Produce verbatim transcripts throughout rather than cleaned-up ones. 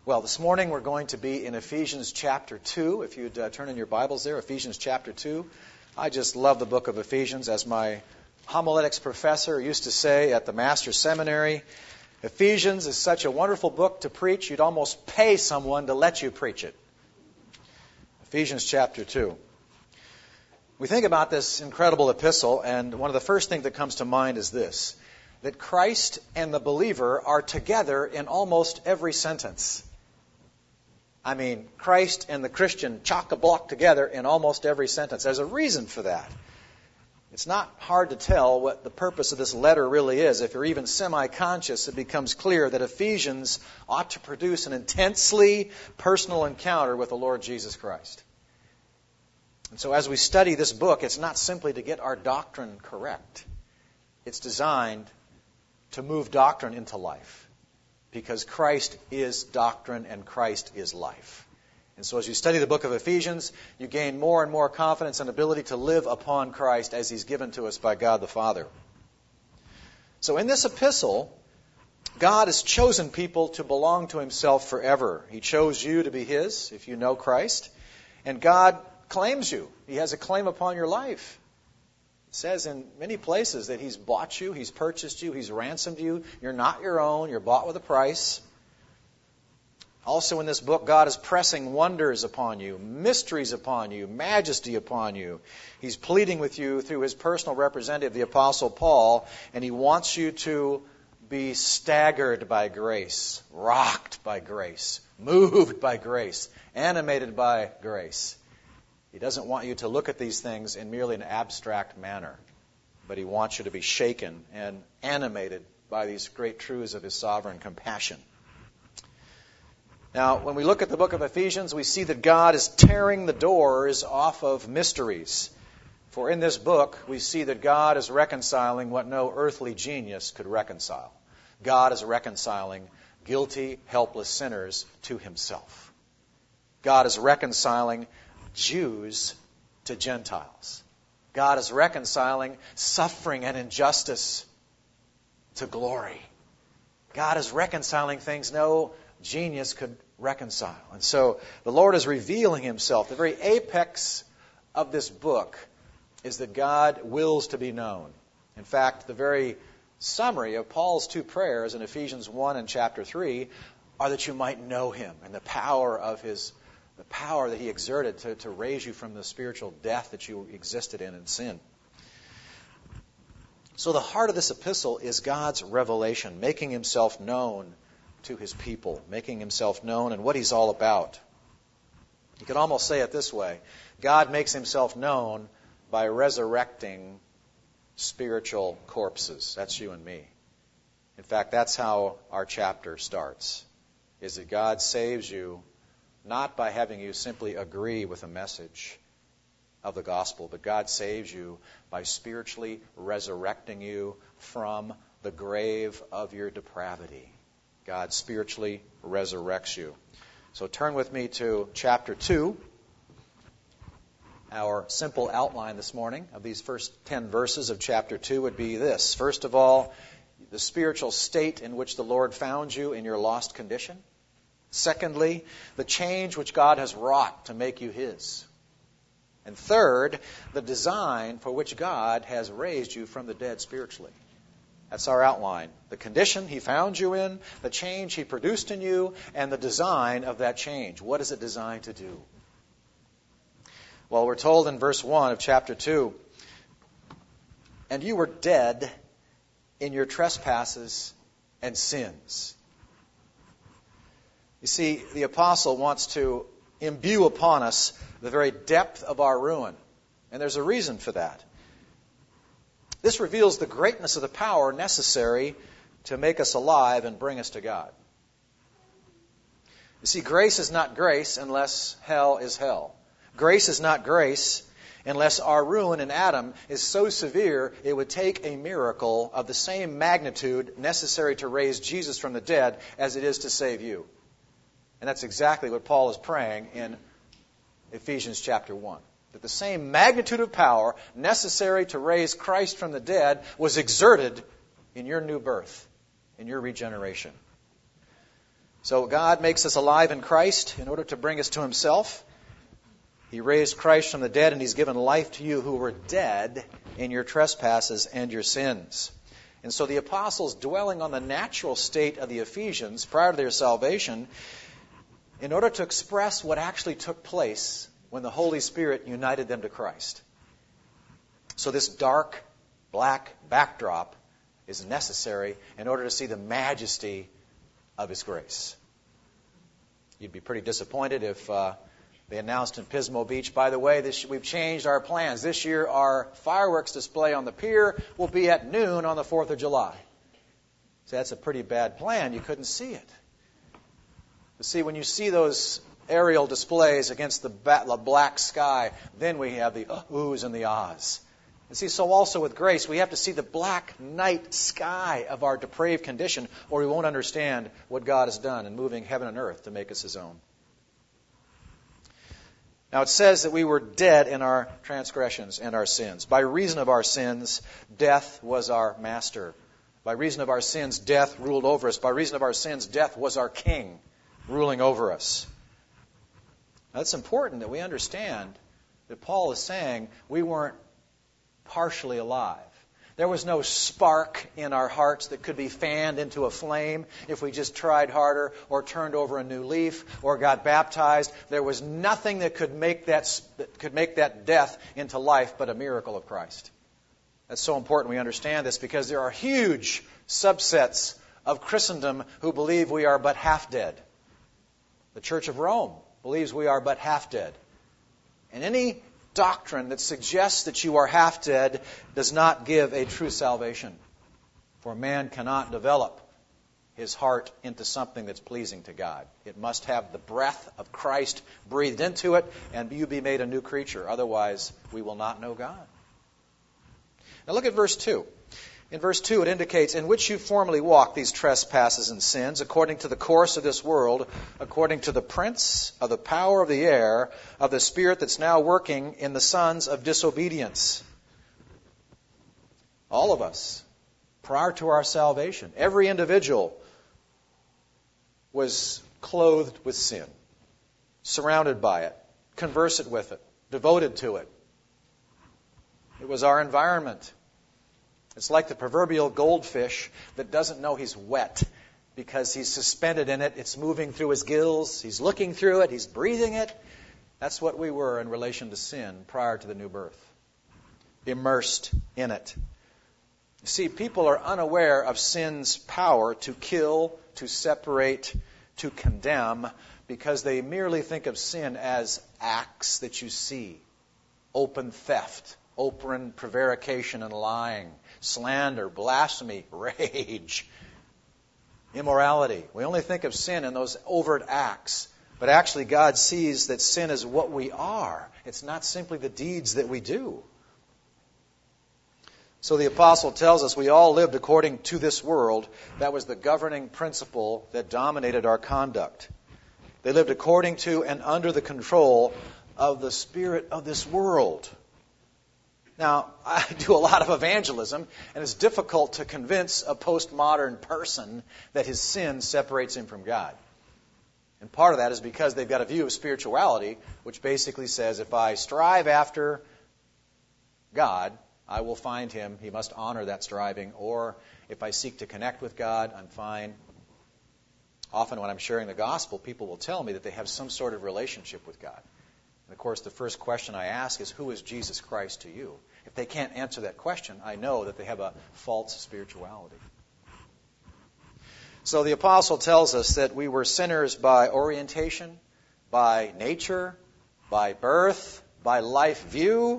Well, this morning we're going to be in Ephesians chapter two. If you'd uh, turn in your Bibles there, Ephesians chapter two. I just love the book of Ephesians. As my homiletics professor used to say at the Master's Seminary, Ephesians is such a wonderful book to preach, you'd almost pay someone to let you preach it. Ephesians chapter two. We think about this incredible epistle, and one of the first things that comes to mind is this, that Christ and the believer are together in almost every sentence. I mean, Christ and the Christian chock-a-block together in almost every sentence. There's a reason for that. It's not hard to tell what the purpose of this letter really is. If you're even semi-conscious, it becomes clear that Ephesians ought to produce an intensely personal encounter with the Lord Jesus Christ. And so as we study this book, it's not simply to get our doctrine correct. It's designed to move doctrine into life. Because Christ is doctrine and Christ is life. And so as you study the book of Ephesians, you gain more and more confidence and ability to live upon Christ as He's given to us by God the Father. So in this epistle, God has chosen people to belong to Himself forever. He chose you to be His, if you know Christ. And God claims you. He has a claim upon your life. It says in many places that He's bought you, He's purchased you, He's ransomed you. You're not your own. You're bought with a price. Also in this book, God is pressing wonders upon you, mysteries upon you, majesty upon you. He's pleading with you through His personal representative, the Apostle Paul, and He wants you to be staggered by grace, rocked by grace, moved by grace, animated by grace. He doesn't want you to look at these things in merely an abstract manner, but He wants you to be shaken and animated by these great truths of His sovereign compassion. Now, when we look at the book of Ephesians, we see that God is tearing the doors off of mysteries. For in this book, we see that God is reconciling what no earthly genius could reconcile. God is reconciling guilty, helpless sinners to Himself. God is reconciling Jews to Gentiles. God is reconciling suffering and injustice to glory. God is reconciling things no genius could reconcile. And so the Lord is revealing Himself. The very apex of this book is that God wills to be known. In fact, the very summary of Paul's two prayers in Ephesians one and chapter three are that you might know Him and the power of His the power that He exerted to, to raise you from the spiritual death that you existed in in sin. So the heart of this epistle is God's revelation, making Himself known to His people, making Himself known and what He's all about. You could almost say it this way. God makes Himself known by resurrecting spiritual corpses. That's you and me. In fact, that's how our chapter starts, is that God saves you not by having you simply agree with a message of the gospel, but God saves you by spiritually resurrecting you from the grave of your depravity. God spiritually resurrects you. So turn with me to chapter two. Our simple outline this morning of these first ten verses of chapter two would be this. First of all, the spiritual state in which the Lord found you in your lost condition. Secondly, the change which God has wrought to make you His. And third, the design for which God has raised you from the dead spiritually. That's our outline. The condition He found you in, the change He produced in you, and the design of that change. What is it designed to do? Well, we're told in verse one of chapter two, and you were dead in your trespasses and sins. You see, the apostle wants to imbue upon us the very depth of our ruin. And there's a reason for that. This reveals the greatness of the power necessary to make us alive and bring us to God. You see, grace is not grace unless hell is hell. Grace is not grace unless our ruin in Adam is so severe it would take a miracle of the same magnitude necessary to raise Jesus from the dead as it is to save you. And that's exactly what Paul is praying in Ephesians chapter one. That the same magnitude of power necessary to raise Christ from the dead was exerted in your new birth, in your regeneration. So God makes us alive in Christ in order to bring us to Himself. He raised Christ from the dead, and He's given life to you who were dead in your trespasses and your sins. And so the apostles, dwelling on the natural state of the Ephesians prior to their salvation, in order to express what actually took place when the Holy Spirit united them to Christ. So this dark, black backdrop is necessary in order to see the majesty of His grace. You'd be pretty disappointed if uh, they announced in Pismo Beach, by the way, this, we've changed our plans. This year our fireworks display on the pier will be at noon on the fourth of July. So that's a pretty bad plan. You couldn't see it. But see, when you see those aerial displays against the, ba- the black sky, then we have the oohs and the ahs. And see, so also with grace, we have to see the black night sky of our depraved condition, or we won't understand what God has done in moving heaven and earth to make us His own. Now it says that we were dead in our transgressions and our sins. By reason of our sins, death was our master. By reason of our sins, death ruled over us. By reason of our sins, death was our king, ruling over us. Now it's important that we understand that Paul is saying we weren't partially alive. There was no spark in our hearts that could be fanned into a flame if we just tried harder or turned over a new leaf or got baptized. There was nothing that could make that, that could make that death into life but a miracle of Christ. That's so important we understand this, because there are huge subsets of Christendom who believe we are but half dead. The Church of Rome believes we are but half dead. And any doctrine that suggests that you are half dead does not give a true salvation. For man cannot develop his heart into something that's pleasing to God. It must have the breath of Christ breathed into it, and you be made a new creature. Otherwise, we will not know God. Now look at verse two. In verse two, it indicates, in which you formerly walked these trespasses and sins, according to the course of this world, according to the prince of the power of the air, of the spirit that's now working in the sons of disobedience. All of us, prior to our salvation, every individual was clothed with sin, surrounded by it, conversant with it, devoted to it. It was our environment. It's like the proverbial goldfish that doesn't know he's wet because he's suspended in it. It's moving through his gills. He's looking through it. He's breathing it. That's what we were in relation to sin prior to the new birth. Immersed in it. You see, people are unaware of sin's power to kill, to separate, to condemn, because they merely think of sin as acts that you see. Open theft, open prevarication and lying, slander, blasphemy, rage, immorality. We only think of sin in those overt acts. But actually God sees that sin is what we are. It's not simply the deeds that we do. So the apostle tells us we all lived according to this world. That was the governing principle that dominated our conduct. They lived according to and under the control of the spirit of this world. Now, I do a lot of evangelism, and it's difficult to convince a postmodern person that his sin separates him from God. And part of that is because they've got a view of spirituality, which basically says, if I strive after God, I will find Him. He must honor that striving. Or if I seek to connect with God, I'm fine. Often when I'm sharing the gospel, people will tell me that they have some sort of relationship with God. And of course, the first question I ask is, who is Jesus Christ to you? If they can't answer that question, I know that they have a false spirituality. So the apostle tells us that we were sinners by orientation, by nature, by birth, by life view.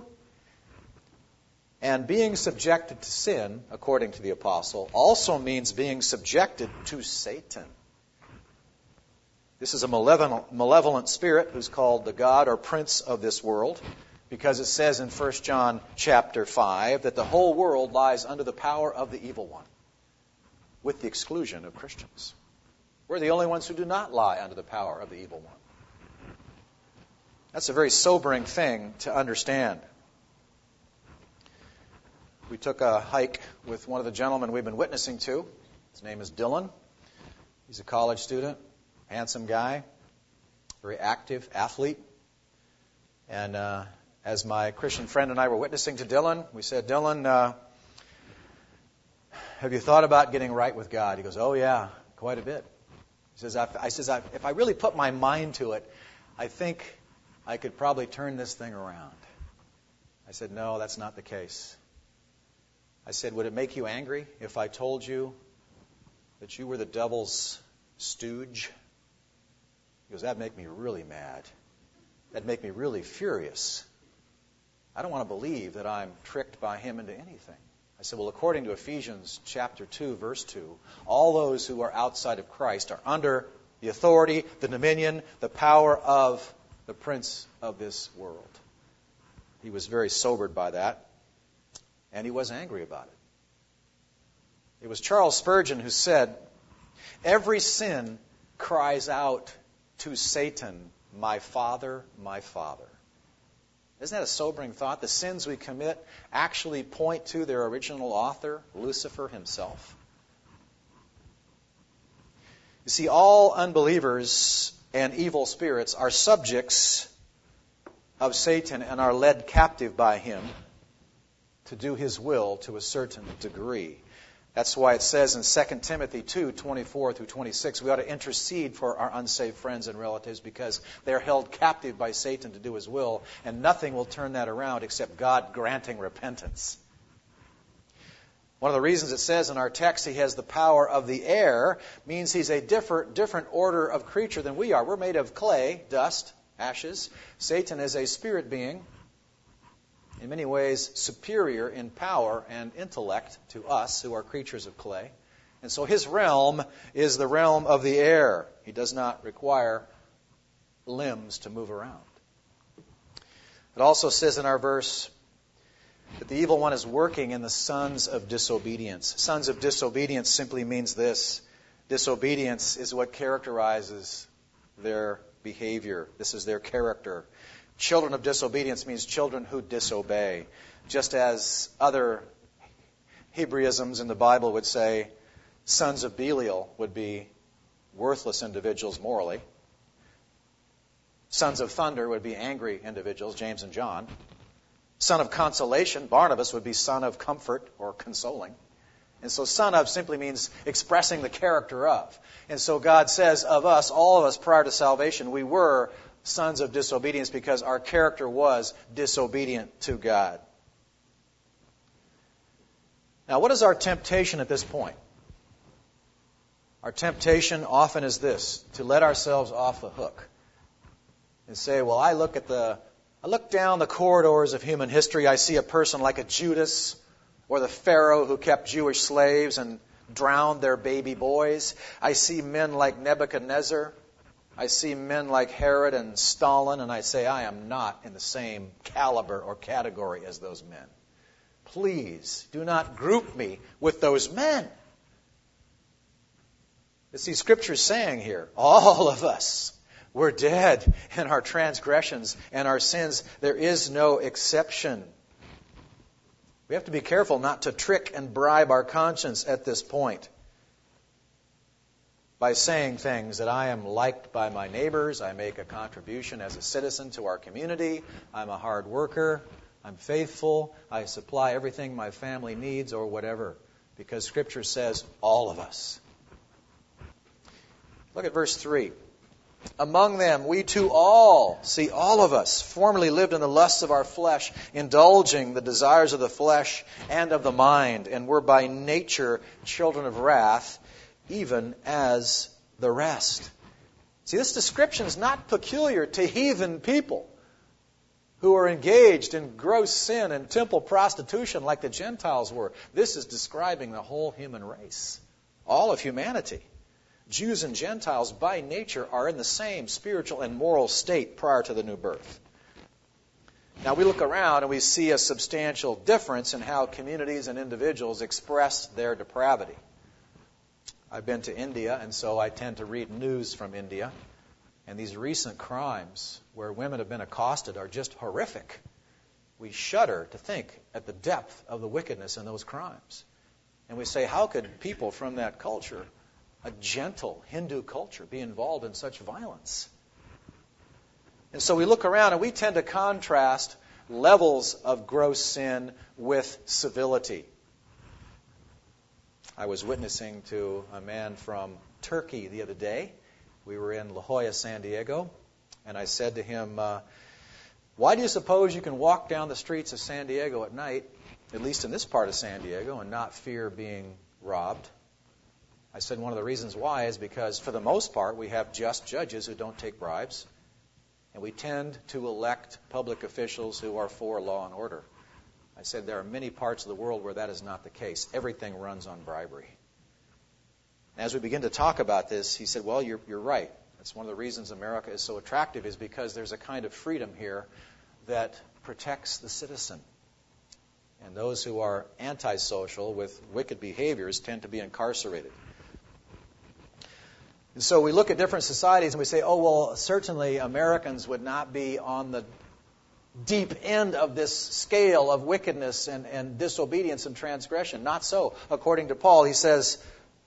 And being subjected to sin, according to the apostle, also means being subjected to Satan. This is a malevolent, malevolent spirit who's called the god or prince of this world, because it says in First John chapter five that the whole world lies under the power of the evil one, with the exclusion of Christians. We're the only ones who do not lie under the power of the evil one. That's a very sobering thing to understand. We took a hike with one of the gentlemen we've been witnessing to. His name is Dylan. He's a college student. handsome guy, very active athlete. And uh, as my Christian friend and I were witnessing to Dylan, we said, Dylan, uh, have you thought about getting right with God? He goes, oh, yeah, quite a bit. He says, I, I says, I, if I really put my mind to it, I think I could probably turn this thing around. I said, no, that's not the case. I said, would it make you angry if I told you that you were the devil's stooge? He goes, that'd make me really mad. That'd make me really furious. I don't want to believe that I'm tricked by him into anything. I said, well, according to Ephesians chapter two, verse two, all those who are outside of Christ are under the authority, the dominion, the power of the prince of this world. He was very sobered by that, and he was angry about it. It was Charles Spurgeon who said, every sin cries out to Satan, my father, my father. Isn't that a sobering thought? The sins we commit actually point to their original author, Lucifer himself. You see, all unbelievers and evil spirits are subjects of Satan and are led captive by him to do his will to a certain degree. That's why it says in Second Timothy two, twenty-four through twenty-six, we ought to intercede for our unsaved friends and relatives because they're held captive by Satan to do his will, and nothing will turn that around except God granting repentance. One of the reasons it says in our text he has the power of the air means he's a different, different order of creature than we are. We're made of clay, dust, ashes. Satan is a spirit being, in many ways superior in power and intellect to us who are creatures of clay. And so his realm is the realm of the air. He does not require limbs to move around. It also says in our verse that the evil one is working in the sons of disobedience. Sons of disobedience simply means this. Disobedience is what characterizes their behavior. This is their character. Children of disobedience means children who disobey. Just as other Hebraisms in the Bible would say, sons of Belial would be worthless individuals morally. Sons of thunder would be angry individuals, James and John. Son of consolation, Barnabas, would be son of comfort or consoling. And so son of simply means expressing the character of. And so God says of us, all of us prior to salvation, we were sons of disobedience because our character was disobedient to God. Now, what is our temptation at this point? Our temptation often is this, to let ourselves off the hook and say, well, I look at the, I look down the corridors of human history, I see a person like a Judas or the Pharaoh who kept Jewish slaves and drowned their baby boys. I see men like Nebuchadnezzar. I see men like Herod and Stalin, and I say, I am not in the same caliber or category as those men. Please do not group me with those men. You see, Scripture's saying here, all of us, we're dead in our transgressions and our sins. There is no exception. We have to be careful not to trick and bribe our conscience at this point by saying things that I am liked by my neighbors, I make a contribution as a citizen to our community, I'm a hard worker, I'm faithful, I supply everything my family needs or whatever, because Scripture says all of us. Look at verse three. Among them we too all, see all of us, formerly lived in the lusts of our flesh, indulging the desires of the flesh and of the mind, and were by nature children of wrath, even as the rest. See, this description is not peculiar to heathen people who are engaged in gross sin and temple prostitution like the Gentiles were. This is describing the whole human race, all of humanity. Jews and Gentiles by nature are in the same spiritual and moral state prior to the new birth. Now we look around and we see a substantial difference in how communities and individuals express their depravity. I've been to India, and so I tend to read news from India. And these recent crimes where women have been accosted are just horrific. We shudder to think at the depth of the wickedness in those crimes. And we say, how could people from that culture a gentle Hindu culture be involved in such violence? And so we look around and we tend to contrast levels of gross sin with civility. I was witnessing to a man from Turkey the other day. We were in La Jolla, San Diego, and I said to him, uh, why do you suppose you can walk down the streets of San Diego at night, at least in this part of San Diego, and not fear being robbed? I said one of the reasons why is because, for the most part, we have just judges who don't take bribes, and we tend to elect public officials who are for law and order. I said there are many parts of the world where that is not the case. Everything runs on bribery. As we begin to talk about this, he said, well, you're, you're right. That's one of the reasons America is so attractive, is because there's a kind of freedom here that protects the citizen. And those who are antisocial with wicked behaviors tend to be incarcerated. And so we look at different societies and we say, oh, well, certainly Americans would not be on the deep end of this scale of wickedness and, and disobedience and transgression. Not so. According to Paul, he says,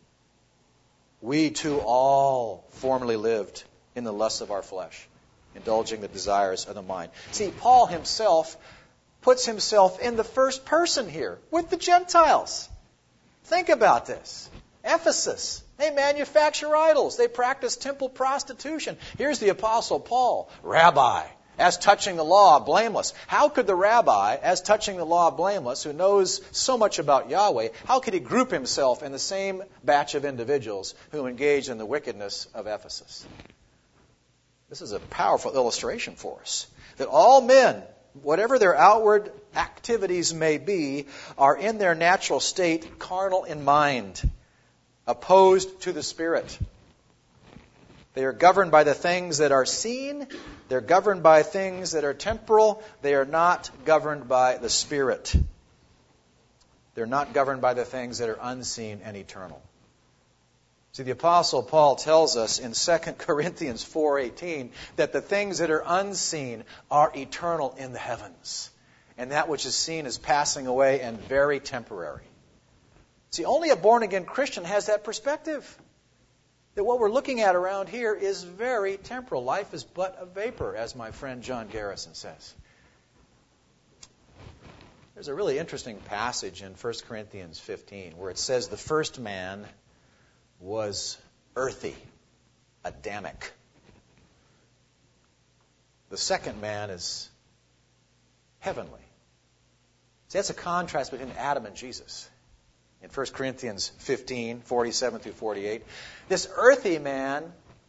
we too all formerly lived in the lusts of our flesh, indulging the desires of the mind. See, Paul himself puts himself in the first person here with the Gentiles. Think about this. Ephesus, they manufacture idols. They practice temple prostitution. Here's the Apostle Paul, rabbi, as touching the law, blameless. How could the rabbi, as touching the law, blameless, who knows so much about Yahweh, how could he group himself in the same batch of individuals who engage in the wickedness of Ephesus? This is a powerful illustration for us, that all men, whatever their outward activities may be, are in their natural state carnal in mind, opposed to the Spirit. They are governed by the things that are seen. They're governed by things that are temporal. They are not governed by the Spirit. They're not governed by the things that are unseen and eternal. See, the Apostle Paul tells us in Second Corinthians four eighteen that the things that are unseen are eternal in the heavens, and that which is seen is passing away and very temporary. See, only a born-again Christian has that perspective, that what we're looking at around here is very temporal. Life is but a vapor, as my friend John Garrison says. There's a really interesting passage in First Corinthians fifteen where it says the first man was earthy, Adamic. The second man is heavenly. See, that's a contrast between Adam and Jesus. In First Corinthians fifteen, forty-seven through forty-eight, this earthy man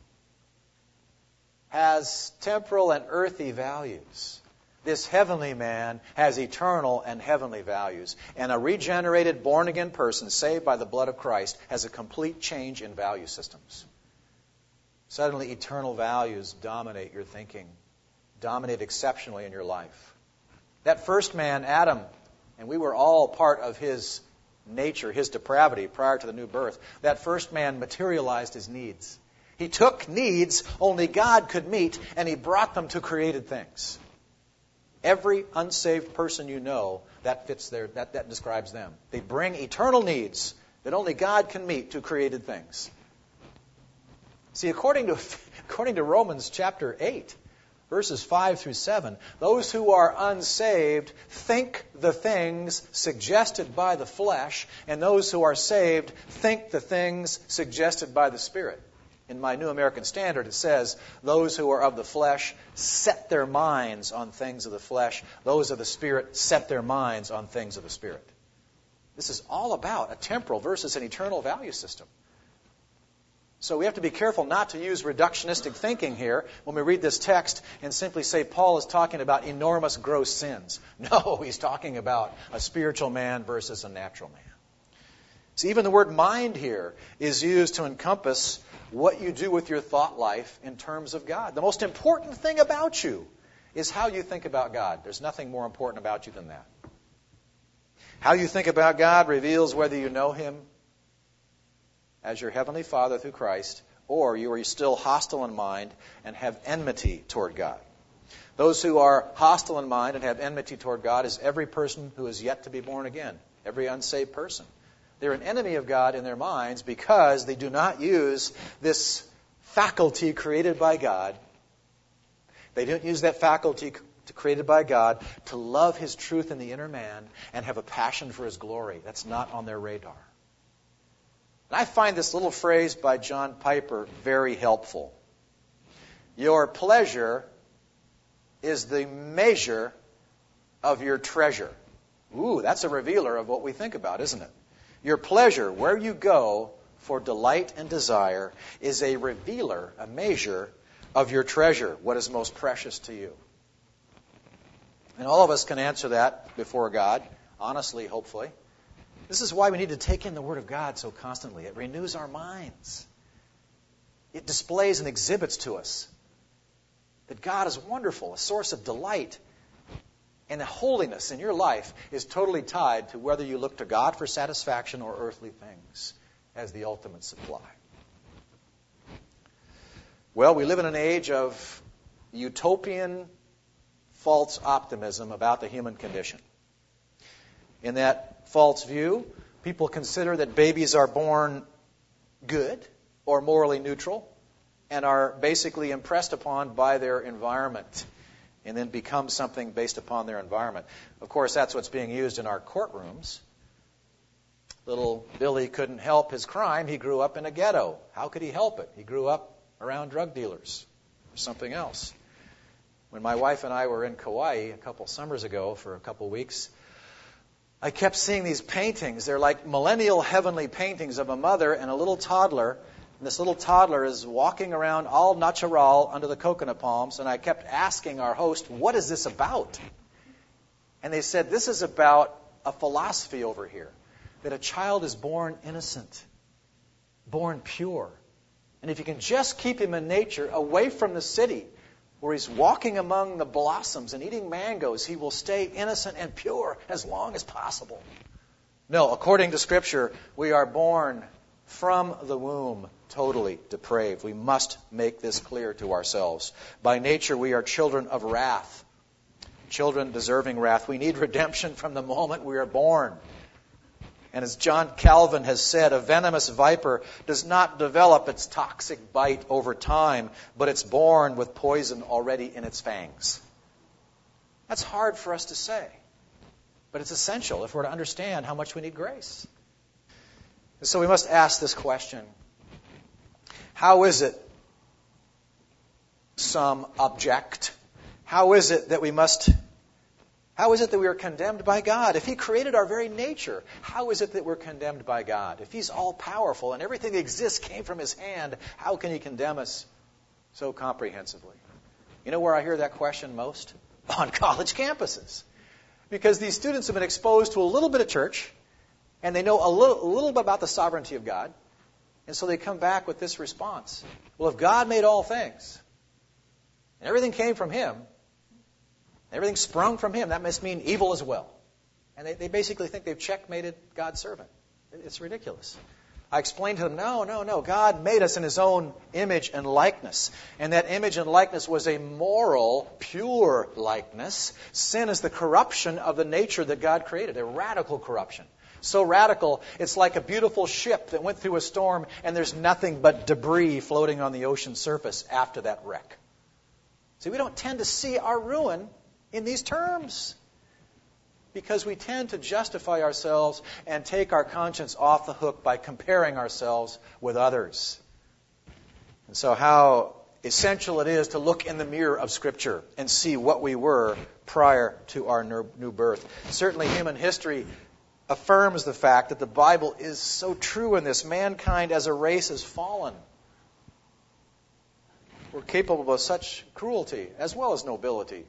has temporal and earthy values. This heavenly man has eternal and heavenly values. And a regenerated, born-again person, saved by the blood of Christ, has a complete change in value systems. Suddenly, eternal values dominate your thinking, dominate exceptionally in your life. That first man, Adam, and we were all part of his nature, his depravity prior to the new birth, that first man materialized his needs. He took needs only God could meet, and he brought them to created things. Every unsaved person you know, that fits their, that, that describes them. They bring eternal needs that only God can meet to created things. See, according to, according to Romans chapter eight, verses five through seven, those who are unsaved think the things suggested by the flesh, and those who are saved think the things suggested by the Spirit. In my New American Standard, it says, those who are of the flesh set their minds on things of the flesh. Those of the Spirit set their minds on things of the Spirit. This is all about a temporal versus an eternal value system. So we have to be careful not to use reductionistic thinking here when we read this text and simply say Paul is talking about enormous gross sins. No, he's talking about a spiritual man versus a natural man. See, even the word mind here is used to encompass what you do with your thought life in terms of God. The most important thing about you is how you think about God. There's nothing more important about you than that. How you think about God reveals whether you know Him as your Heavenly Father through Christ, or you are still hostile in mind and have enmity toward God. Those who are hostile in mind and have enmity toward God is every person who is yet to be born again, every unsaved person. They're an enemy of God in their minds because they do not use this faculty created by God. They don't use that faculty created by God to love His truth in the inner man and have a passion for His glory. That's not on their radar. And I find this little phrase by John Piper very helpful. Your pleasure is the measure of your treasure. Ooh, that's a revealer of what we think about, isn't it? Your pleasure, where you go for delight and desire, is a revealer, a measure of your treasure, what is most precious to you. And all of us can answer that before God, honestly, hopefully. This is why we need to take in the Word of God so constantly. It renews our minds. It displays and exhibits to us that God is wonderful, a source of delight. And the holiness in your life is totally tied to whether you look to God for satisfaction or earthly things as the ultimate supply. Well, we live in an age of utopian false optimism about the human condition. In that false view, people consider that babies are born good or morally neutral and are basically impressed upon by their environment and then become something based upon their environment. Of course, that's what's being used in our courtrooms. Little Billy couldn't help his crime. He grew up in a ghetto. How could he help it? He grew up around drug dealers or something else. When my wife and I were in Kauai a couple summers ago for a couple weeks, I kept seeing these paintings. They're like millennial heavenly paintings of a mother and a little toddler. And this little toddler is walking around all natural under the coconut palms. And I kept asking our host, what is this about? And they said, this is about a philosophy over here. That a child is born innocent, born pure. And if you can just keep him in nature, away from the city, where he's walking among the blossoms and eating mangoes, he will stay innocent and pure as long as possible. No, according to Scripture, we are born from the womb totally depraved. We must make this clear to ourselves. By nature, we are children of wrath, children deserving wrath. We need redemption from the moment we are born. And as John Calvin has said, a venomous viper does not develop its toxic bite over time, but it's born with poison already in its fangs. That's hard for us to say, but it's essential if we're to understand how much we need grace. And so we must ask this question. How is it, some object, how is it that we must How is it that we are condemned by God? If He created our very nature, how is it that we're condemned by God? If He's all-powerful and everything that exists came from His hand, how can He condemn us so comprehensively? You know where I hear that question most? On college campuses. Because these students have been exposed to a little bit of church, and they know a little, a little bit about the sovereignty of God, and so they come back with this response. Well, if God made all things, and everything came from Him, everything sprung from Him, that must mean evil as well. And they, they basically think they've checkmated God's servant. It's ridiculous. I explained to them, no, no, no. God made us in His own image and likeness. And that image and likeness was a moral, pure likeness. Sin is the corruption of the nature that God created, a radical corruption. So radical, it's like a beautiful ship that went through a storm and there's nothing but debris floating on the ocean surface after that wreck. See, we don't tend to see our ruin in these terms because we tend to justify ourselves and take our conscience off the hook by comparing ourselves with others. And so how essential it is to look in the mirror of Scripture and see what we were prior to our new birth. Certainly human history affirms the fact that the Bible is so true in this. Mankind as a race has fallen. We're capable of such cruelty as well as nobility.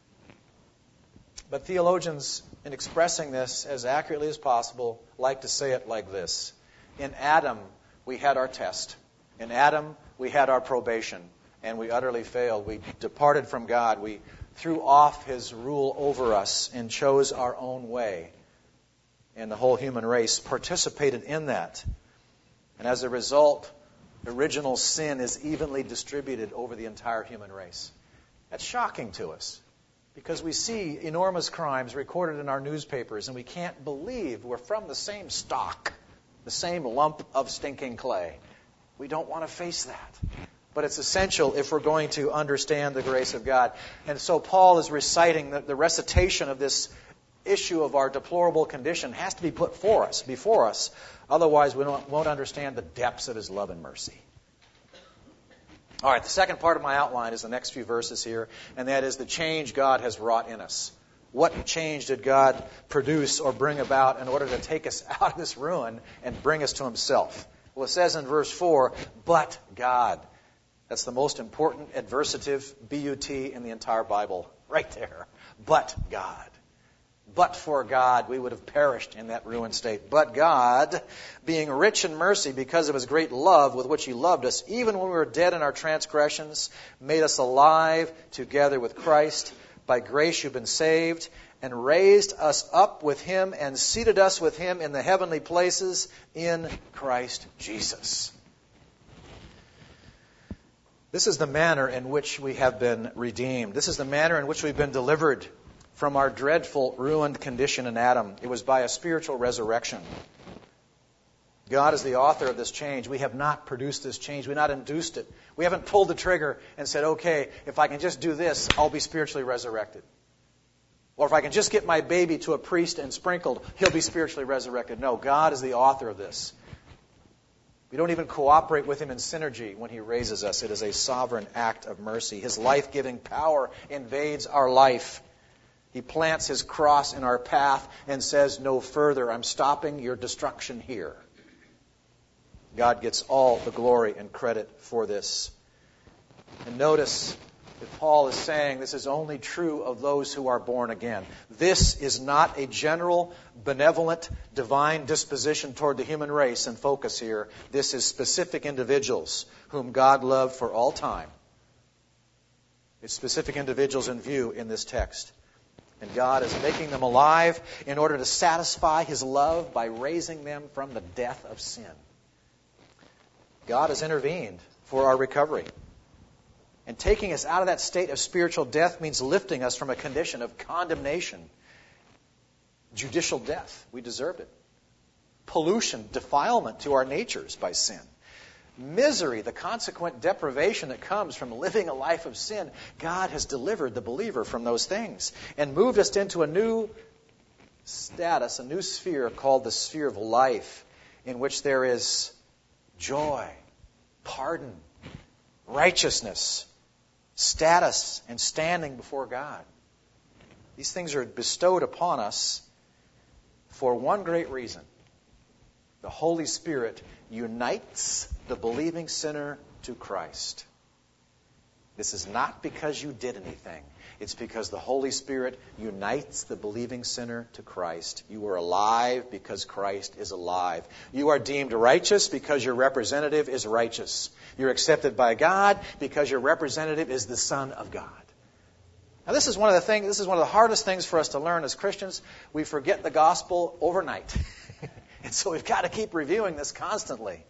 But theologians, in expressing this as accurately as possible, like to say it like this. In Adam, we had our test. In Adam, we had our probation, and we utterly failed. We departed from God. We threw off His rule over us and chose our own way. And the whole human race participated in that. And as a result, original sin is evenly distributed over the entire human race. That's shocking to us because we see enormous crimes recorded in our newspapers and we can't believe we're from the same stock the same lump of stinking clay. We don't want to face that. But it's essential if we're going to understand the grace of God. And so Paul is reciting the, the recitation of this issue of our deplorable condition has to be put for us, before us. Otherwise, we don't, won't understand the depths of his love and mercy. All right, the second part of my outline is the next few verses here, and that is the change God has wrought in us. What change did God produce or bring about in order to take us out of this ruin and bring us to himself? Well, it says in verse four, but God. That's the most important adversative, B U T, in the entire Bible. Right there. But God. But for God, we would have perished in that ruined state. But God, being rich in mercy because of his great love with which he loved us, even when we were dead in our transgressions, made us alive together with Christ. By grace you've been saved, and raised us up with him and seated us with him in the heavenly places in Christ Jesus. This is the manner in which we have been redeemed. This is the manner in which we've been delivered from our dreadful, ruined condition in Adam. It was by a spiritual resurrection. God is the author of this change. We have not produced this change. We've not induced it. We haven't pulled the trigger and said, okay, if I can just do this, I'll be spiritually resurrected. Or if I can just get my baby to a priest and sprinkled, he'll be spiritually resurrected. No, God is the author of this. We don't even cooperate with him in synergy when he raises us. It is a sovereign act of mercy. His life-giving power invades our life. He plants his cross in our path and says, no further. I'm stopping your destruction here. God gets all the glory and credit for this. And notice that Paul is saying this is only true of those who are born again. This is not a general, benevolent, divine disposition toward the human race in focus here. This is specific individuals whom God loved for all time. It's specific individuals in view in this text. And God is making them alive in order to satisfy his love by raising them from the death of sin. God has intervened for our recovery. And taking us out of that state of spiritual death means lifting us from a condition of condemnation, judicial death. We deserved it. Pollution, defilement to our natures by sin. Misery, the consequent deprivation that comes from living a life of sin. God has delivered the believer from those things and moved us into a new status, a new sphere called the sphere of life, in which there is joy, pardon, righteousness, status, and standing before God. These things are bestowed upon us for one great reason. The Holy Spirit unites the believing sinner to Christ. This is not because you did anything. It's because the Holy Spirit unites the believing sinner to Christ. You are alive because Christ is alive. You are deemed righteous because your representative is righteous. You're accepted by God because your representative is the Son of God. Now, this is one of the things, this is one of the hardest things for us to learn as Christians. We forget the gospel overnight. And so we've got to keep reviewing this constantly.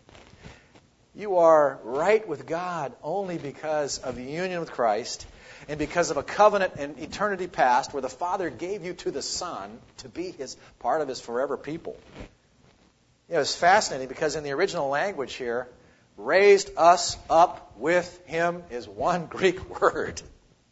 You are right with God only because of the union with Christ and because of a covenant in eternity past where the Father gave you to the Son to be his part of his forever people. You know, it's fascinating because in the original language here, raised us up with him is one Greek word.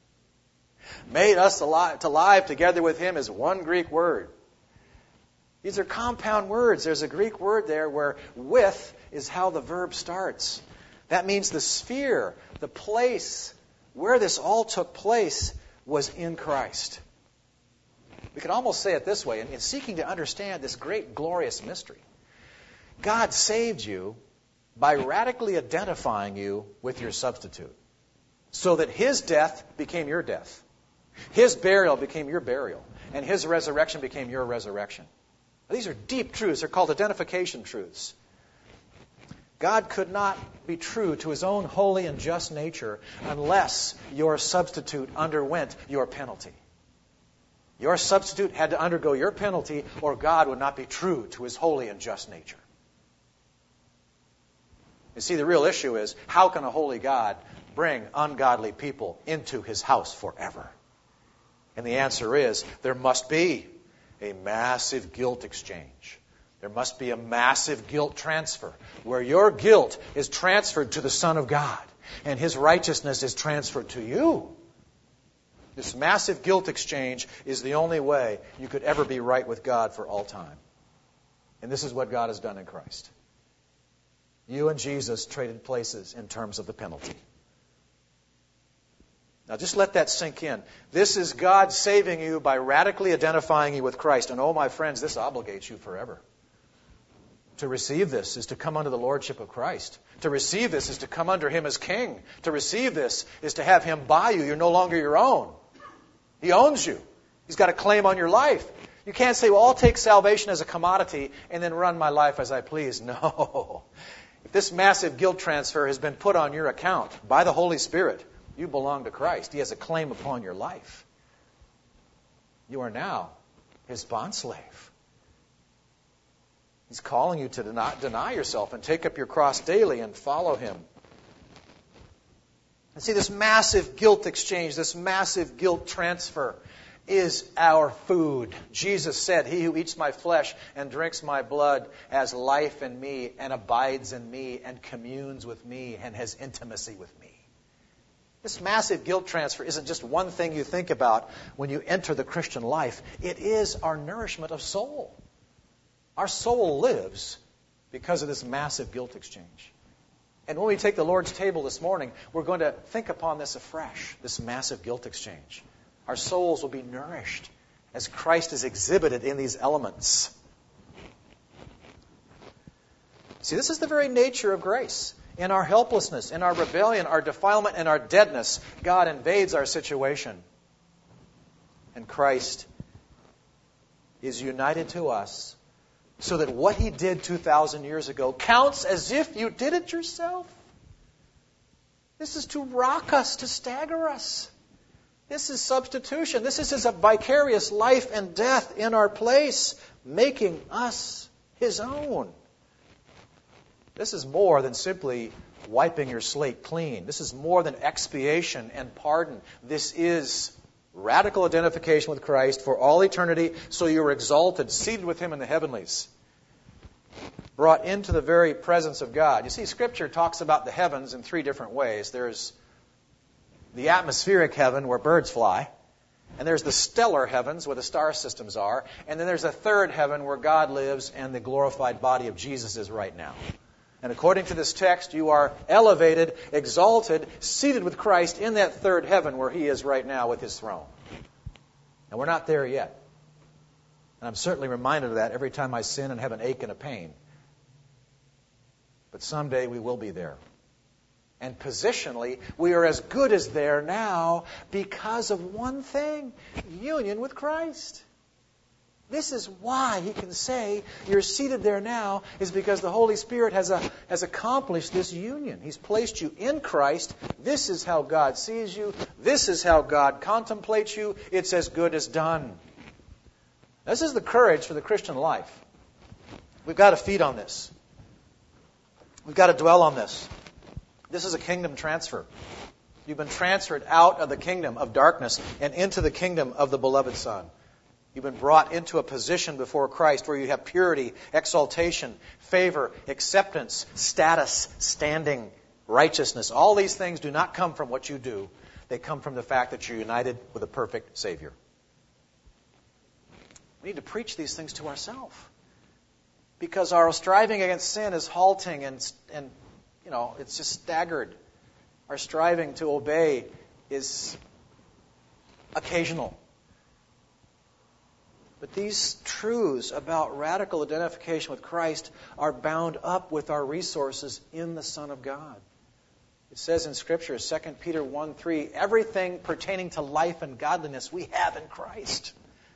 Made us alive, to live together with him is one Greek word. These are compound words. There's a Greek word there where with is how the verb starts. That means the sphere, the place where this all took place was in Christ. We could almost say it this way, in, in seeking to understand this great, glorious mystery. God saved you by radically identifying you with your substitute, so that his death became your death. His burial became your burial, and his resurrection became your resurrection. These are deep truths. They're called identification truths. God could not be true to his own holy and just nature unless your substitute underwent your penalty. Your substitute had to undergo your penalty, or God would not be true to his holy and just nature. You see, the real issue is, how can a holy God bring ungodly people into his house forever? And the answer is, there must be a massive guilt exchange. There must be a massive guilt transfer where your guilt is transferred to the Son of God and His righteousness is transferred to you. This massive guilt exchange is the only way you could ever be right with God for all time. And this is what God has done in Christ. You and Jesus traded places in terms of the penalty. Now just let that sink in. This is God saving you by radically identifying you with Christ. And oh, my friends, this obligates you forever. To receive this is to come under the lordship of Christ. To receive this is to come under Him as King. To receive this is to have Him buy you. You're no longer your own. He owns you. He's got a claim on your life. You can't say, well, I'll take salvation as a commodity and then run my life as I please. No. If this massive guilt transfer has been put on your account by the Holy Spirit, you belong to Christ. He has a claim upon your life. You are now His bondslave. He's calling you to deny, deny yourself and take up your cross daily and follow Him. And see, this massive guilt exchange, this massive guilt transfer is our food. Jesus said, He who eats my flesh and drinks my blood has life in me and abides in me and communes with me and has intimacy with me. This massive guilt transfer isn't just one thing you think about when you enter the Christian life. It is our nourishment of soul. Our soul lives because of this massive guilt exchange. And when we take the Lord's table this morning, we're going to think upon this afresh, this massive guilt exchange. Our souls will be nourished as Christ is exhibited in these elements. See, this is the very nature of grace. In our helplessness, in our rebellion, our defilement, and our deadness, God invades our situation. And Christ is united to us so that what He did two thousand years ago counts as if you did it yourself. This is to rock us, to stagger us. This is substitution. This is His vicarious life and death in our place, making us His own. This is more than simply wiping your slate clean. This is more than expiation and pardon. This is radical identification with Christ for all eternity, so you are exalted, seated with Him in the heavenlies, brought into the very presence of God. You see, Scripture talks about the heavens in three different ways. There's the atmospheric heaven where birds fly, and there's the stellar heavens where the star systems are, and then there's a third heaven where God lives and the glorified body of Jesus is right now. And according to this text, you are elevated, exalted, seated with Christ in that third heaven where He is right now with His throne. And we're not there yet. And I'm certainly reminded of that every time I sin and have an ache and a pain. But someday we will be there. And positionally, we are as good as there now because of one thing: union with Christ. This is why He can say you're seated there now, is because the Holy Spirit has a, has accomplished this union. He's placed you in Christ. This is how God sees you. This is how God contemplates you. It's as good as done. This is the courage for the Christian life. We've got to feed on this. We've got to dwell on this. This is a kingdom transfer. You've been transferred out of the kingdom of darkness and into the kingdom of the beloved Son. You've been brought into a position before Christ where you have purity, exaltation, favor, acceptance, status, standing, righteousness. All these things do not come from what you do. They come from the fact that you're united with a perfect Savior. We need to preach these things to ourselves, because our striving against sin is halting and, and you know, it's just staggered. Our striving to obey is occasional. But these truths about radical identification with Christ are bound up with our resources in the Son of God. It says in Scripture, Second Peter one three, everything pertaining to life and godliness we have in Christ.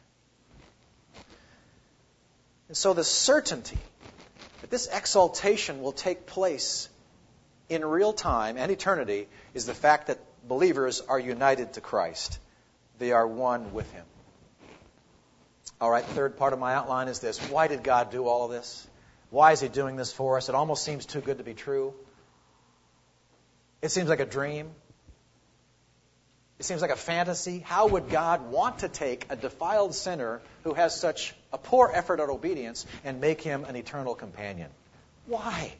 And so the certainty that this exaltation will take place in real time and eternity is the fact that believers are united to Christ. They are one with Him. All right, the third part of my outline is this. Why did God do all of this? Why is He doing this for us? It almost seems too good to be true. It seems like a dream. It seems like a fantasy. How would God want to take a defiled sinner who has such a poor effort at obedience and make him an eternal companion? Why?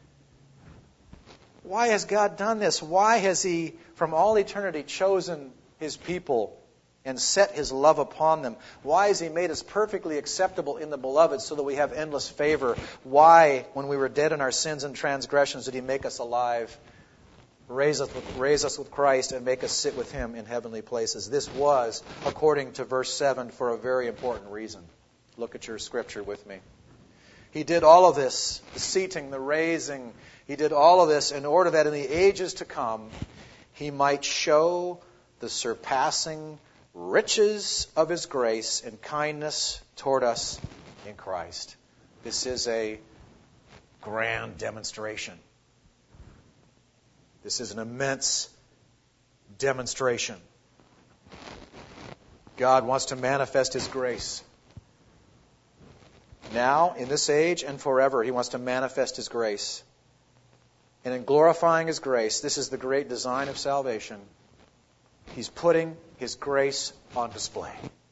Why has God done this? Why has He, from all eternity, chosen His people and set His love upon them? Why has He made us perfectly acceptable in the Beloved so that we have endless favor? Why, when we were dead in our sins and transgressions, did He make us alive, raise us with, raise us with Christ, and make us sit with Him in heavenly places? This was, according to verse seven, for a very important reason. Look at your scripture with me. He did all of this, the seating, the raising. He did all of this in order that in the ages to come, He might show the surpassing riches of His grace and kindness toward us in Christ. This is a grand demonstration. This is an immense demonstration. God wants to manifest His grace. Now, in this age and forever, He wants to manifest His grace. And in glorifying His grace, this is the great design of salvation. He's putting His grace on display.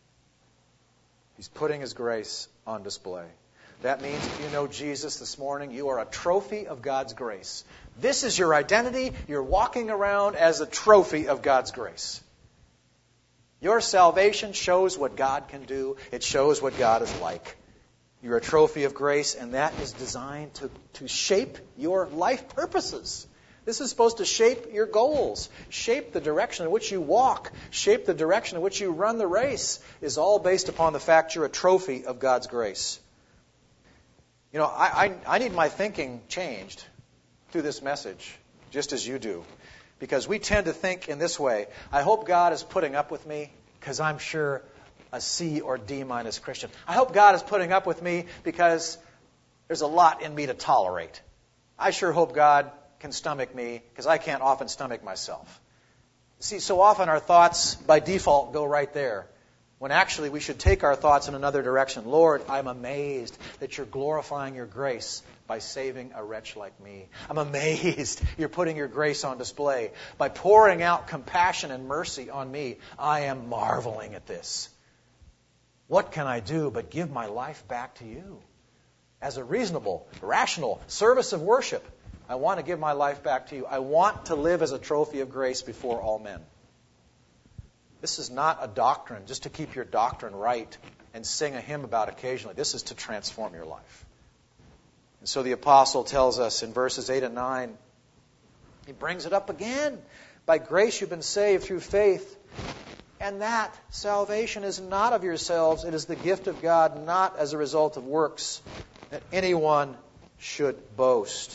He's putting His grace on display. That means if you know Jesus this morning, you are a trophy of God's grace. This is your identity. You're walking around as a trophy of God's grace. Your salvation shows what God can do. It shows what God is like. You're a trophy of grace, and that is designed to, to shape your life purposes. This is supposed to shape your goals, shape the direction in which you walk, shape the direction in which you run the race, is all based upon the fact you're a trophy of God's grace. You know, I, I, I need my thinking changed through this message, just as you do. Because we tend to think in this way, I hope God is putting up with me because I'm sure a C or D minus Christian. I hope God is putting up with me because there's a lot in me to tolerate. I sure hope God can stomach me because I can't often stomach myself. See, so often our thoughts by default go right there, when actually we should take our thoughts in another direction. Lord, I'm amazed that you're glorifying your grace by saving a wretch like me. I'm amazed you're putting your grace on display by pouring out compassion and mercy on me. I am marveling at this. What can I do but give my life back to you? As a reasonable, rational service of worship, I want to give my life back to you. I want to live as a trophy of grace before all men. This is not a doctrine just to keep your doctrine right and sing a hymn about occasionally. This is to transform your life. And so the apostle tells us in verses eight and nine, he brings it up again. By grace you've been saved through faith. And that salvation is not of yourselves. It is the gift of God, not as a result of works, that anyone should boast.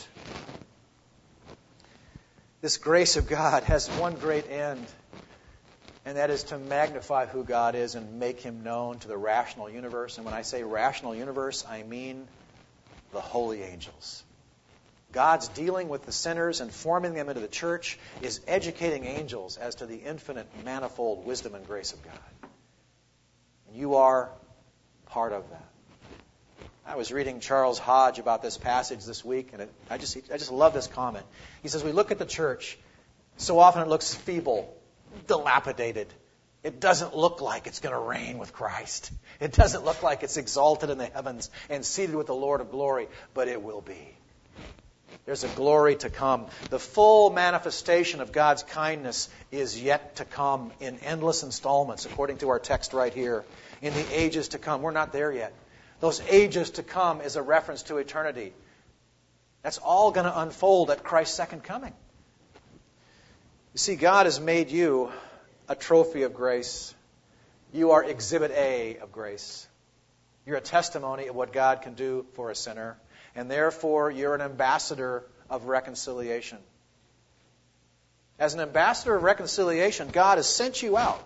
This grace of God has one great end, and that is to magnify who God is and make Him known to the rational universe. And when I say rational universe, I mean the holy angels. God's dealing with the sinners and forming them into the church is educating angels as to the infinite, manifold wisdom and grace of God. And you are part of that. I was reading Charles Hodge about this passage this week, and it, I just I just love this comment. He says, we look at the church, so often it looks feeble, dilapidated. It doesn't look like it's going to reign with Christ. It doesn't look like it's exalted in the heavens and seated with the Lord of glory, but it will be. There's a glory to come. The full manifestation of God's kindness is yet to come in endless installments, according to our text right here. In the ages to come. We're not there yet. Those ages to come is a reference to eternity. That's all going to unfold at Christ's second coming. You see, God has made you a trophy of grace. You are exhibit A of grace. You're a testimony of what God can do for a sinner. And therefore, you're an ambassador of reconciliation. As an ambassador of reconciliation, God has sent you out.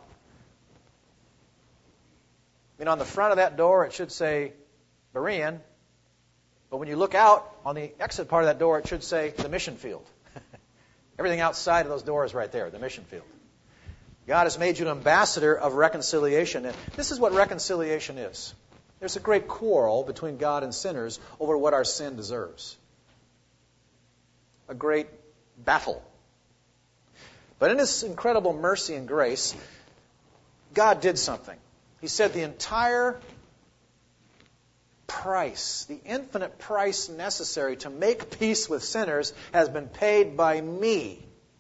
I mean, on the front of that door, it should say Berean. But when you look out on the exit part of that door, it should say the mission field. Everything outside of those doors right there, the mission field. God has made you an ambassador of reconciliation. And this is what reconciliation is. There's a great quarrel between God and sinners over what our sin deserves. A great battle. But in His incredible mercy and grace, God did something. He said the entire price, the infinite price necessary to make peace with sinners has been paid by me.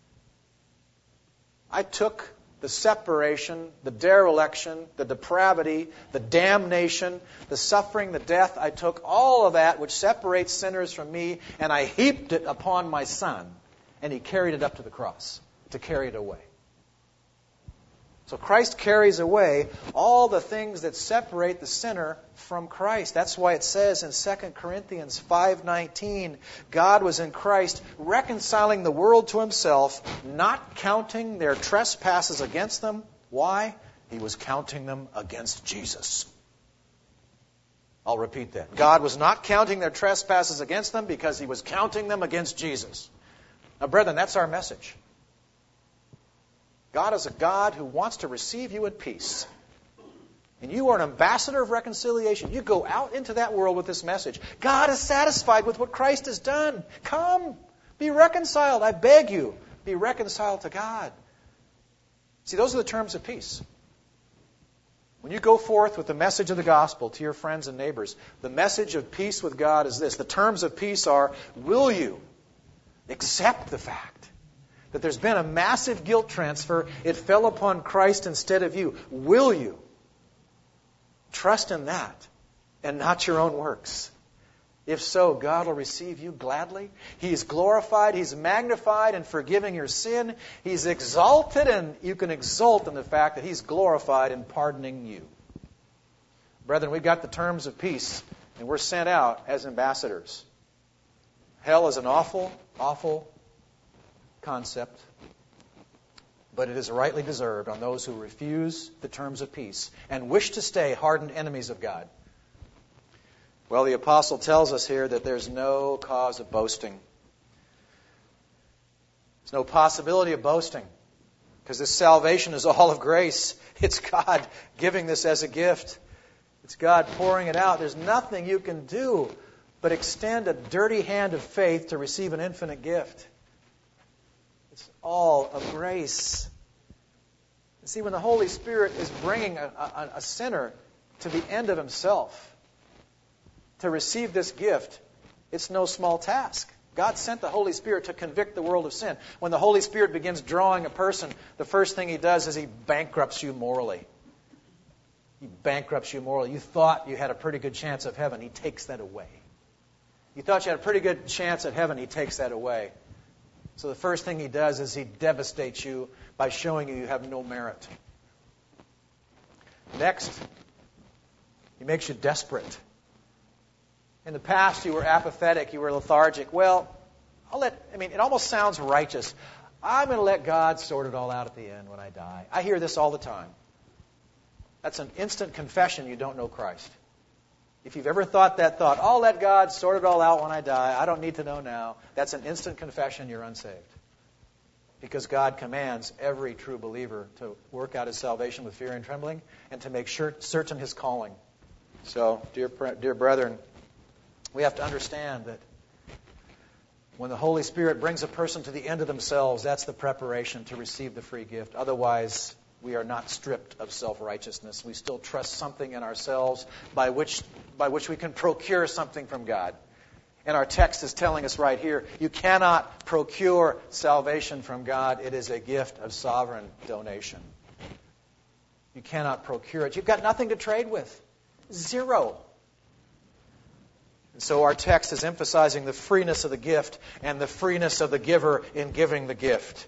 I took the separation, the dereliction, the depravity, the damnation, the suffering, the death. I took all of that which separates sinners from me, and I heaped it upon my Son, and He carried it up to the cross to carry it away. So Christ carries away all the things that separate the sinner from Christ. That's why it says in Second Corinthians five nineteen, God was in Christ reconciling the world to Himself, not counting their trespasses against them. Why? He was counting them against Jesus. I'll repeat that. God was not counting their trespasses against them because He was counting them against Jesus. Now, brethren, that's our message. God is a God who wants to receive you in peace. And you are an ambassador of reconciliation. You go out into that world with this message. God is satisfied with what Christ has done. Come, be reconciled. I beg you, be reconciled to God. See, those are the terms of peace. When you go forth with the message of the gospel to your friends and neighbors, the message of peace with God is this. The terms of peace are, will you accept the fact that there's been a massive guilt transfer? It fell upon Christ instead of you. Will you trust in that and not your own works? If so, God will receive you gladly. He's glorified, He's magnified in forgiving your sin. He's exalted, and you can exult in the fact that He's glorified in pardoning you. Brethren, we've got the terms of peace, and we're sent out as ambassadors. Hell is an awful, awful concept, but it is rightly deserved on those who refuse the terms of peace and wish to stay hardened enemies of God. Well, the apostle tells us here that there's no cause of boasting. There's no possibility of boasting because this salvation is all of grace. It's God giving this as a gift. It's God pouring it out. There's nothing you can do but extend a dirty hand of faith to receive an infinite gift. It's all of grace. You see, when the Holy Spirit is bringing a, a, a sinner to the end of himself to receive this gift, it's no small task. God sent the Holy Spirit to convict the world of sin. When the Holy Spirit begins drawing a person, the first thing He does is He bankrupts you morally. He bankrupts you morally. You thought you had a pretty good chance of heaven. He takes that away. You thought you had a pretty good chance at heaven. He takes that away. So the first thing He does is He devastates you by showing you you have no merit. Next, He makes you desperate. In the past, you were apathetic, you were lethargic. Well, I'll let, I mean, it almost sounds righteous. I'm going to let God sort it all out at the end when I die. I hear this all the time. That's an instant confession you don't know Christ. If you've ever thought that thought, I'll let God sort it all out when I die, I don't need to know now, that's an instant confession you're unsaved. Because God commands every true believer to work out his salvation with fear and trembling and to make sure, certain his calling. So, dear, dear brethren, we have to understand that when the Holy Spirit brings a person to the end of themselves, that's the preparation to receive the free gift. Otherwise, we are not stripped of self-righteousness. We still trust something in ourselves by which by which we can procure something from God. And our text is telling us right here, you cannot procure salvation from God. It is a gift of sovereign donation. You cannot procure it. You've got nothing to trade with. Zero. And so our text is emphasizing the freeness of the gift and the freeness of the giver in giving the gift.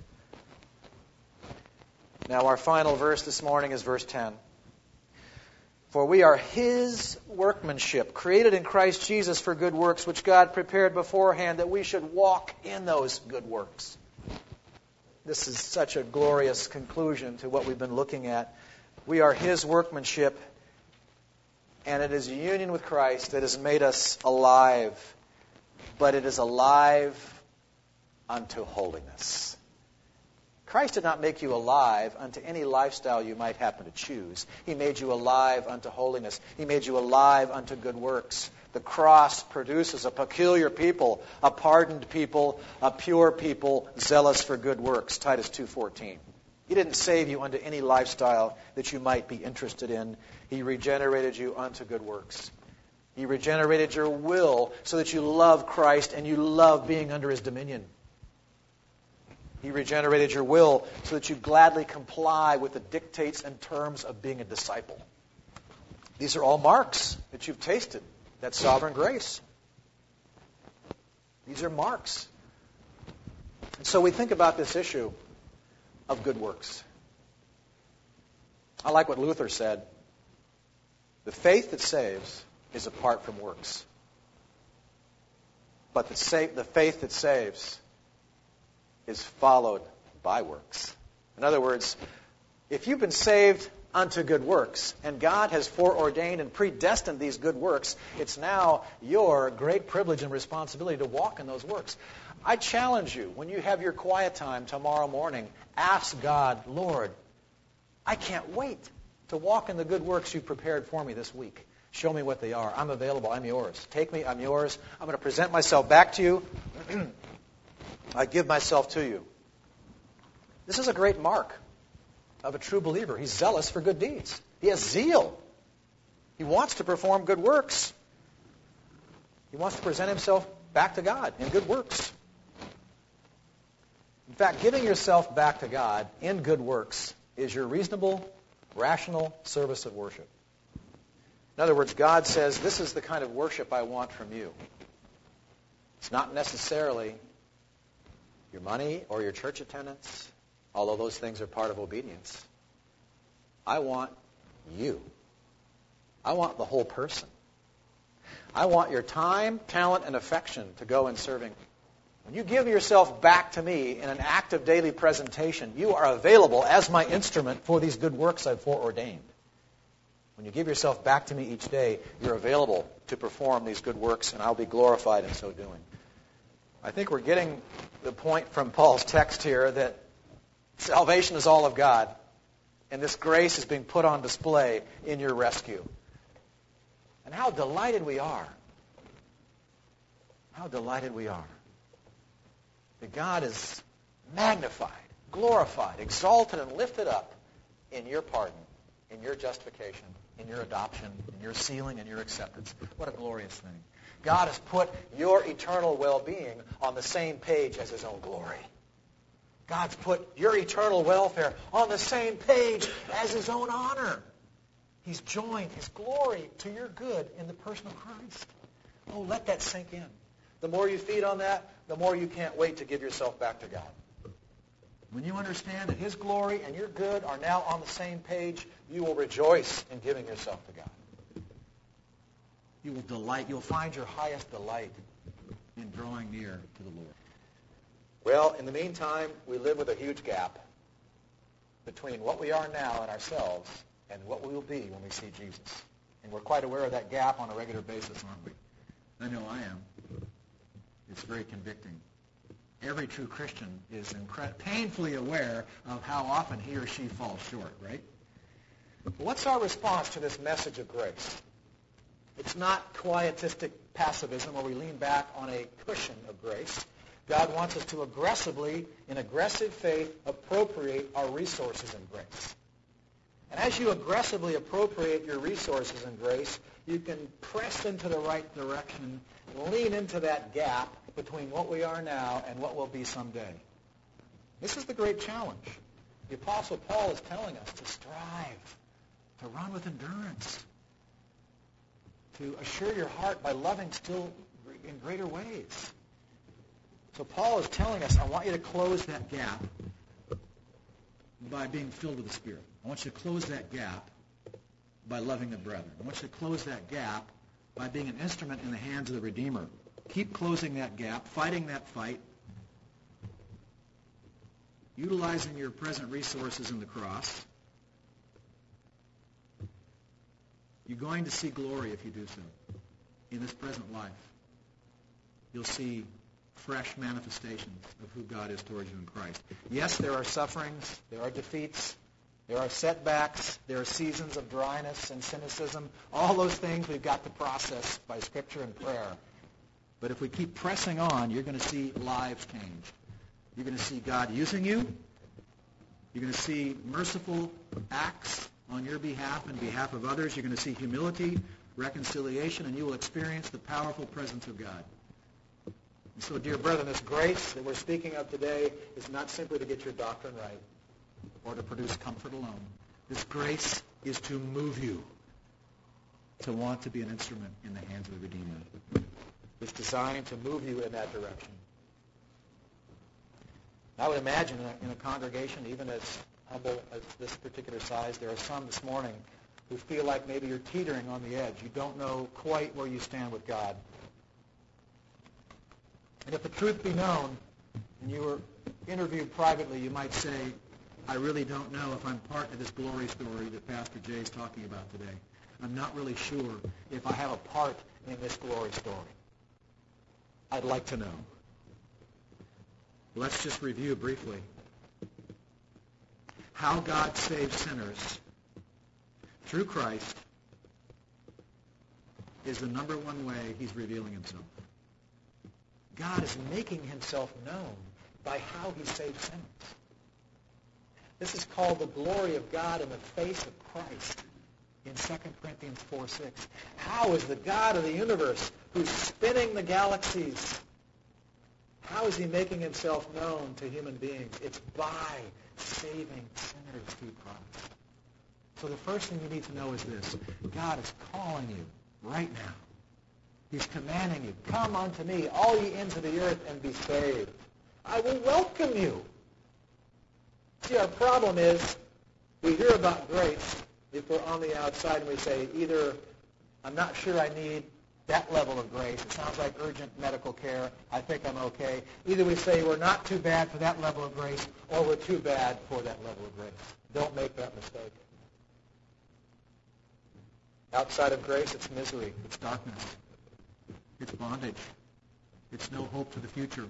Now our final verse this morning is verse ten. For we are His workmanship, created in Christ Jesus for good works, which God prepared beforehand that we should walk in those good works. This is such a glorious conclusion to what we've been looking at. We are His workmanship, and it is union with Christ that has made us alive, but it is alive unto holiness. Christ did not make you alive unto any lifestyle you might happen to choose. He made you alive unto holiness. He made you alive unto good works. The cross produces a peculiar people, a pardoned people, a pure people, zealous for good works. Titus two fourteen. He didn't save you unto any lifestyle that you might be interested in. He regenerated you unto good works. He regenerated your will so that you love Christ and you love being under His dominion. He regenerated your will so that you gladly comply with the dictates and terms of being a disciple. These are all marks that you've tasted, that sovereign grace. These are marks. And so we think about this issue of good works. I like what Luther said. The faith that saves is apart from works. But the, sa- the faith that saves is followed by works. In other words, if you've been saved unto good works, and God has foreordained and predestined these good works, it's now your great privilege and responsibility to walk in those works. I challenge you, when you have your quiet time tomorrow morning, ask God, Lord, I can't wait to walk in the good works you've prepared for me this week. Show me what they are. I'm available. I'm yours. Take me. I'm yours. I'm going to present myself back to you. I give myself to you. This is a great mark of a true believer. He's zealous for good deeds. He has zeal. He wants to perform good works. He wants to present himself back to God in good works. In fact, giving yourself back to God in good works is your reasonable, rational service of worship. In other words, God says, this is the kind of worship I want from you. It's not necessarily your money or your church attendance, although those things are part of obedience. I want you. I want the whole person. I want your time, talent, and affection to go in serving. When you give yourself back to me in an act of daily presentation, you are available as my instrument for these good works I've foreordained. When you give yourself back to me each day, you're available to perform these good works, and I'll be glorified in so doing. I think we're getting the point from Paul's text here that salvation is all of God, and this grace is being put on display in your rescue. And how delighted we are. How delighted we are that God is magnified, glorified, exalted, and lifted up in your pardon, in your justification, in your adoption, in your sealing, and your acceptance. What a glorious thing. God has put your eternal well-being on the same page as His own glory. God's put your eternal welfare on the same page as His own honor. He's joined His glory to your good in the person of Christ. Oh, let that sink in. The more you feed on that, the more you can't wait to give yourself back to God. When you understand that His glory and your good are now on the same page, you will rejoice in giving yourself to God. You will delight. You'll find your highest delight in drawing near to the Lord. Well, in the meantime, we live with a huge gap between what we are now in ourselves and what we will be when we see Jesus. And we're quite aware of that gap on a regular basis, aren't we? I know I am. It's very convicting. Every true Christian is incred- painfully aware of how often he or she falls short, right? But what's our response to this message of grace? It's not quietistic pacifism where we lean back on a cushion of grace. God wants us to aggressively, in aggressive faith, appropriate our resources in grace. And as you aggressively appropriate your resources in grace, you can press into the right direction, lean into that gap between what we are now and what we'll be someday. This is the great challenge. The Apostle Paul is telling us to strive, to run with endurance, to assure your heart by loving still in greater ways. So Paul is telling us, I want you to close that gap by being filled with the Spirit. I want you to close that gap by loving the brethren. I want you to close that gap by being an instrument in the hands of the Redeemer. Keep closing that gap, fighting that fight, utilizing your present resources in the cross. You're going to see glory if you do so in this present life. You'll see fresh manifestations of who God is towards you in Christ. Yes, there are sufferings, there are defeats, there are setbacks, there are seasons of dryness and cynicism. All those things we've got to process by Scripture and prayer. But if we keep pressing on, you're going to see lives change. You're going to see God using you. You're going to see merciful acts on your behalf and behalf of others. You're going to see humility, reconciliation, and you will experience the powerful presence of God. And so, dear brethren, this grace that we're speaking of today is not simply to get your doctrine right or to produce comfort alone. This grace is to move you to want to be an instrument in the hands of the Redeemer. It's designed to move you in that direction. I would imagine in a, in a congregation, even as humble as this particular size, there are some this morning who feel like maybe you're teetering on the edge. You don't know quite where you stand with God. And if the truth be known, and you were interviewed privately, you might say, I really don't know if I'm part of this glory story that Pastor Jay is talking about today. I'm not really sure if I have a part in this glory story. I'd like to know. Let's just review briefly how God saves sinners through Christ is the number one way he's revealing himself. God is making himself known by how he saves sinners. This is called the glory of God in the face of Christ in Second Corinthians four six. How is the God of the universe who's spinning the galaxies, how is he making himself known to human beings? It's by saving sinners through Christ. So the first thing you need to know is this. God is calling you right now. He's commanding you, come unto me, all ye ends of the earth, and be saved. I will welcome you. See, our problem is we hear about grace if we're on the outside and we say, either I'm not sure I need that level of grace. It sounds like urgent medical care. I think I'm okay. Either we say we're not too bad for that level of grace, or we're too bad for that level of grace. Don't make that mistake. Outside of grace, it's misery. It's darkness. It's bondage. It's no hope for the future.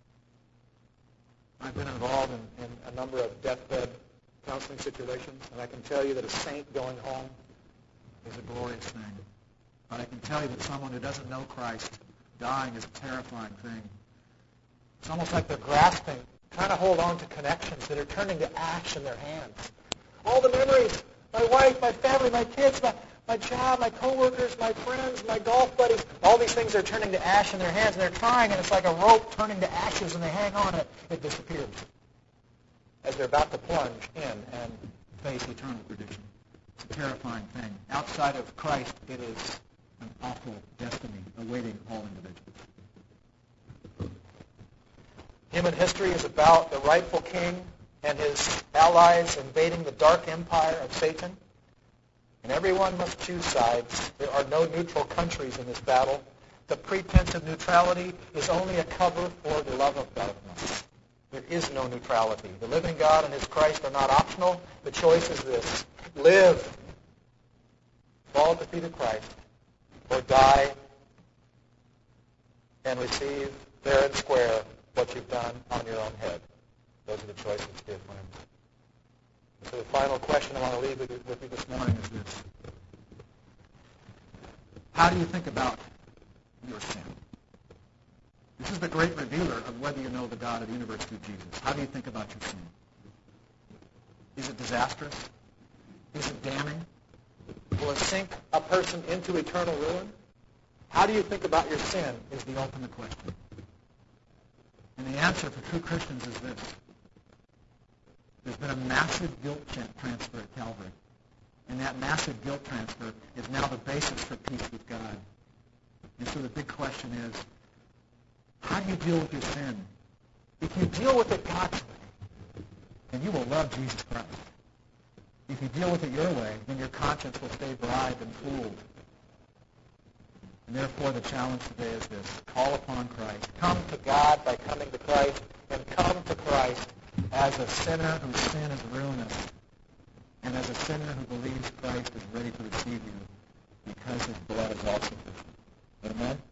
I've been involved in, in a number of deathbed counseling situations, and I can tell you that a saint going home is a glorious thing. But I can tell you that someone who doesn't know Christ dying is a terrifying thing. It's almost like they're grasping, trying to hold on to connections that are turning to ash in their hands. All the memories, my wife, my family, my kids, my, my job, my coworkers, my friends, my golf buddies, all these things are turning to ash in their hands, and they're trying, and it's like a rope turning to ashes, and they hang on it. It disappears as they're about to plunge in and face eternal perdition. It's a terrifying thing. Outside of Christ, it is an awful destiny awaiting all individuals. Human history is about the rightful king and his allies invading the dark empire of Satan. And everyone must choose sides. There are no neutral countries in this battle. The pretense of neutrality is only a cover for the love of darkness. There is no neutrality. The living God and his Christ are not optional. The choice is this. Live. Fall at the feet of Christ. Or die and receive fair and square what you've done on your own head. Those are the choices, dear friends. So the final question I want to leave with you, with you this morning is this. How do you think about your sin? This is the great revealer of whether you know the God of the universe through Jesus. How do you think about your sin? Is it disastrous? Is it damning? Will it sink a person into eternal ruin? How do you think about your sin is the ultimate question. And the answer for true Christians is this. There's been a massive guilt transfer at Calvary. And that massive guilt transfer is now the basis for peace with God. And so the big question is, how do you deal with your sin? If you deal with it God's way, then you will love Jesus Christ. If you deal with it your way, then your conscience will stay bribed and fooled. And therefore the challenge today is this. Call upon Christ. Come to God by coming to Christ, and come to Christ as a sinner whose sin is ruinous, and as a sinner who believes Christ is ready to receive you because his blood is all sufficient. Amen?